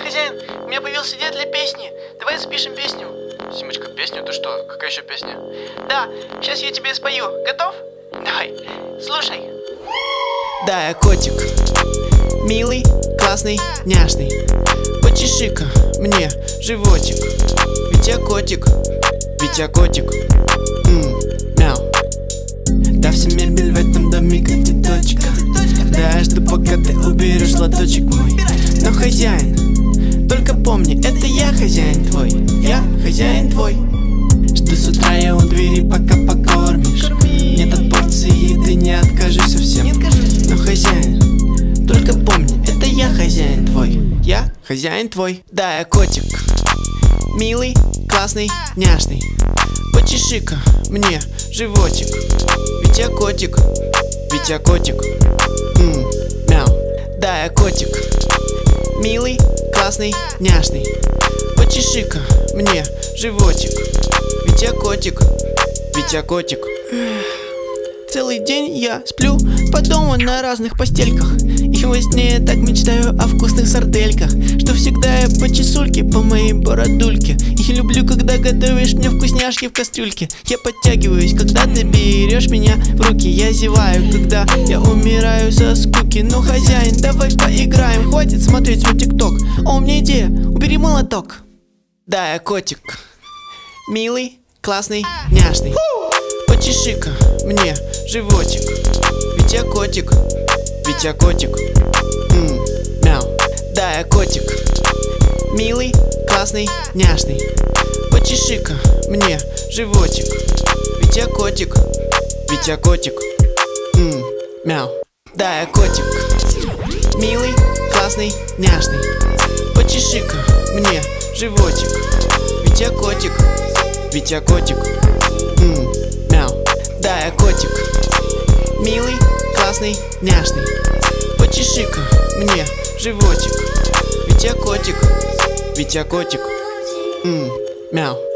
хозяин, у меня появилась идея для песни. Давай запишем песню. Симочка, песню? Ты что? Какая еще песня? Да, сейчас я тебе спою. Готов? Давай, слушай. Да, я котик, милый, классный, няшный. Почеши-ка мне животик, ведь я котик, мяу. Да, вся мебель в этом доме как цветочка. Да, я жду, пока ты уберешь лоточек мой. Но хозяин, только помни, это я хозяин твой. Я хозяин твой. Жду с утра я у двери, пока покормишь. Нет, от порции еды не откажусь совсем. Но хозяин, только помни, это я хозяин твой. Я хозяин твой. Да, я котик, милый, классный, няшный. Почеши-ка мне животик, ведь я котик, мяу. Да, я котик, милый, классный, няшный. Почеши-ка мне животик, ведь я котик. Целый день я сплю по дому на разных постельках. И во сне я так мечтаю о вкусных сардельках, что всегда я по чесульке, по моей бородульке. И люблю, когда готовишь мне вкусняшки в кастрюльке. Я подтягиваюсь, когда ты берешь меня в руки. Я зеваю, когда я умираю со скуки. Ну, хозяин, давай поиграем, хватит смотреть свой тикток. О, у меня идея, убери молоток. Да, я котик, милый, классный, няшный. Почеши-ка мне животик, ведь я котик, мяу. Да, я котик, милый, классный, няшный. Почеши-ка мне животик, ведь я котик, мяу. Да, я котик, милый, классный, няшный. Почеши-ка мне животик, ведь я котик, мяу. Да, я котик, милый, классный, няшный. Почеши-ка мне животик, ведь я котик, мяу.